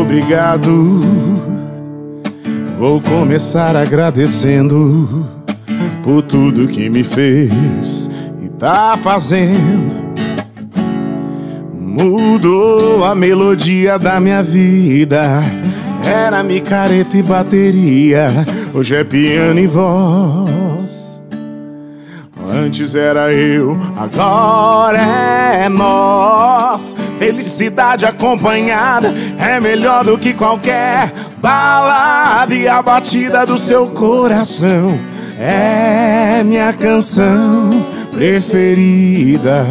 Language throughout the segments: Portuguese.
Obrigado. Vou começar agradecendo por tudo que me fez e tá fazendo. Mudou a melodia da minha vida. Era micareta e bateria, hoje é piano e voz. Antes era eu, agora é nós. Felicidade acompanhada é melhor do que qualquer balada. E a batida do seu coração é minha canção preferida.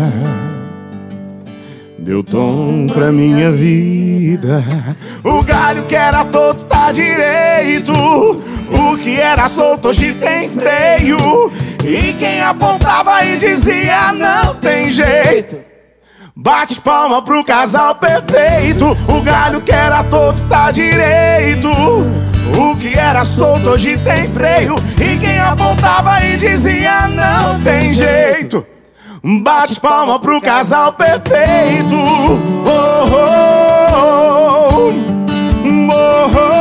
Deu tom pra minha vida. O galho que era torto tá direito. O que era solto hoje tem freio. E quem apontava e dizia não tem jeito, bate palma pro casal perfeito. O galho que era torto tá direito. O que era solto hoje tem freio. E quem apontava e dizia não tem jeito, bate palma pro casal perfeito. Oh, oh, oh, oh, oh.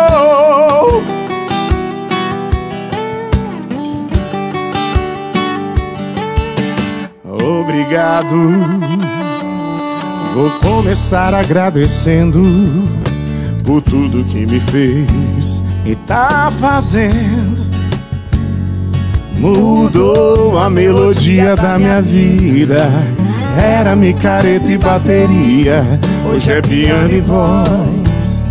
Obrigado. Vou começar agradecendo por tudo que me fez e tá fazendo. Mudou a melodia da minha vida. Era micareta e bateria, hoje é piano e voz.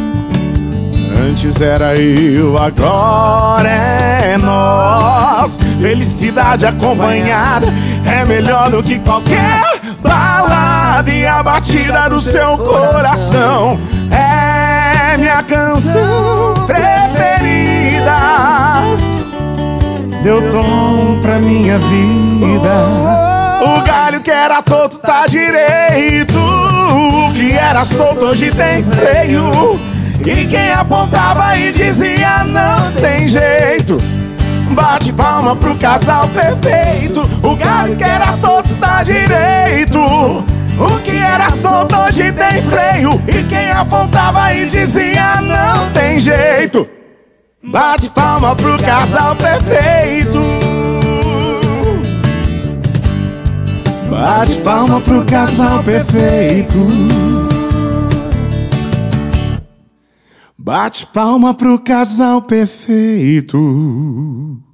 Antes era eu, agora é nós. Felicidade acompanhada é melhor do que qualquer balada. E a batida do seu coração é minha canção preferida. Deu tom pra minha vida. O galho que era solto tá direito. O que era solto hoje tem freio. E quem apontava e dizia não tem jeito, bate palma pro casal perfeito. O galho que era torto tá direito. O que era solto hoje tem freio. E quem apontava e dizia não tem jeito, bate palma pro casal perfeito. Bate palma pro casal perfeito. Bate palma pro casal perfeito.